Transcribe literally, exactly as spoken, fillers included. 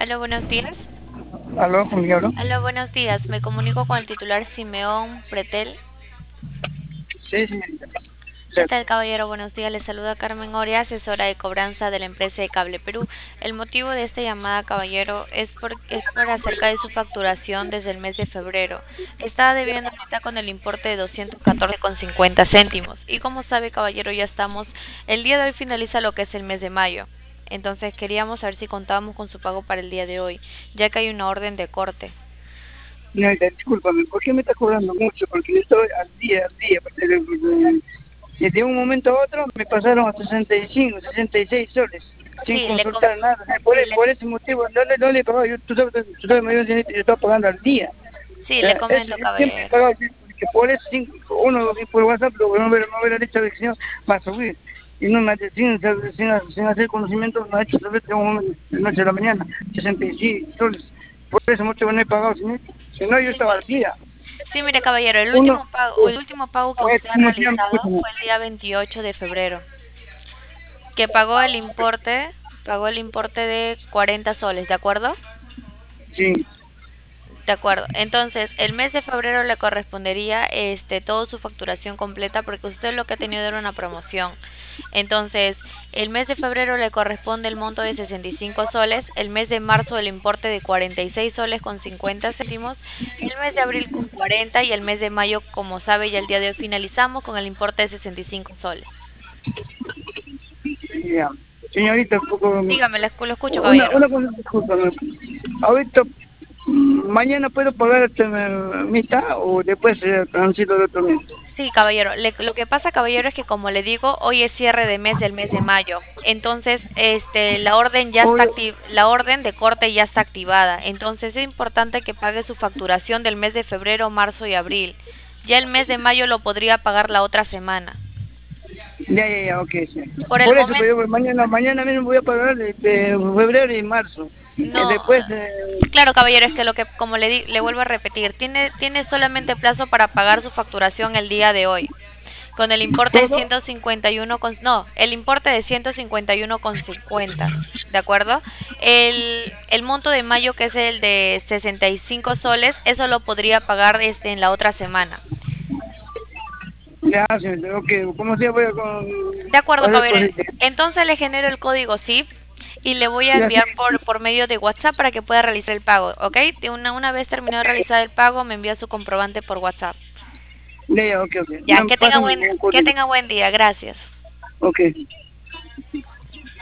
Aló, buenos días. ¿Aló? ¿Con quién hablo? Aló, buenos días. Me comunico con el titular Simeón Pretel. Sí, señorita. ¿Qué Exacto. tal, caballero? Buenos días. Le saluda Carmen Oria, asesora de cobranza de la empresa de Cable Perú. El motivo de esta llamada, caballero, es por, es por acerca de su facturación desde el mes de febrero. Está debiendo ahorita con el importe de doscientos catorce con cincuenta céntimos. Y como sabe, caballero, ya estamos, el día de hoy finaliza lo que es el mes de mayo. Entonces queríamos saber si contábamos con su pago para el día de hoy, ya que hay una orden de corte. Señorita, discúlpame, ¿por qué me está cobrando mucho? Porque yo estoy al día, al día. Porque de, de- de un momento a otro me pasaron a sesenta y cinco, sesenta y seis soles, sin Sí, le com- consultar nada. O sea, por, sí, e- le, por ese motivo no le, no le he pagado. Yo, tú sabes, tú sabes, mayor señorita, yo estoy pagando al día. sí, O le sea, eso comento, yo siempre he caballero. pagado, porque por eso cinco, uno por WhatsApp lo no hubiera, no hubiera dicho que el señor va a subir. Y no me ha sin, sin, sin hacer conocimiento, me ha hecho saber que un momento, de noche a la mañana, sesenta y seis soles. Por ese motivo no he pagado, señor. Si no, yo Sí, estaba pues. al día. Sí, mire, caballero, el Uno, último pago, o, el último pago que o es, usted ha ¿cómo se llama? realizado Escúchame. fue el día veintiocho de febrero, que pagó el importe, pagó el importe de cuarenta soles, ¿de acuerdo? Sí, De acuerdo. Entonces, el mes de febrero le correspondería este toda su facturación completa porque usted lo que ha tenido era una promoción. Entonces, el mes de febrero le corresponde el monto de sesenta y cinco soles, el mes de marzo el importe de cuarenta y seis soles con cincuenta céntimos, el mes de abril con cuarenta y el mes de mayo, como sabe, ya el día de hoy finalizamos con el importe de sesenta y cinco soles. ya. Señorita, un poco, Dígame, lo escu- lo escucho, una, caballero. una cosa, discúlpame. Ahorita, mm, mañana puedo pagar este, mitad o después eh, transito de otro mes. Sí, caballero. Le- lo que pasa, caballero, es que como le digo, hoy es cierre de mes del mes de mayo. Entonces, este, la orden ya está Hoy, acti- la orden de corte ya está activada. Entonces, es importante que pague su facturación del mes de febrero, marzo y abril. Ya el mes de mayo lo podría pagar la otra semana. ya, ya, ya, ok, sí. Por el Por eso, momento, pero yo mañana, mañana mismo voy a pagar este, febrero y marzo. Y no. después, eh, Claro, caballero, es que lo que, como le di- le vuelvo a repetir, tiene, tiene solamente plazo para pagar su facturación el día de hoy. Con el importe de todo, ciento cincuenta y uno con, no, el importe de ciento cincuenta y uno con cincuenta, ¿de acuerdo? El, el monto de mayo, que es el de sesenta y cinco soles, eso lo podría pagar este en la otra semana. ya, sí, ok, como sea, voy a con, De acuerdo, hacer caballero. posible. Entonces le genero el código S I F y le voy a Ya, sí, enviar por, por medio de WhatsApp para que pueda realizar el pago, ¿ok? De Una, una vez terminado de realizar el pago, me envía su comprobante por WhatsApp. ya, ya, ok, ok. Ya, Me que tenga pásame buen, un que código. tenga buen día. Gracias. Ok.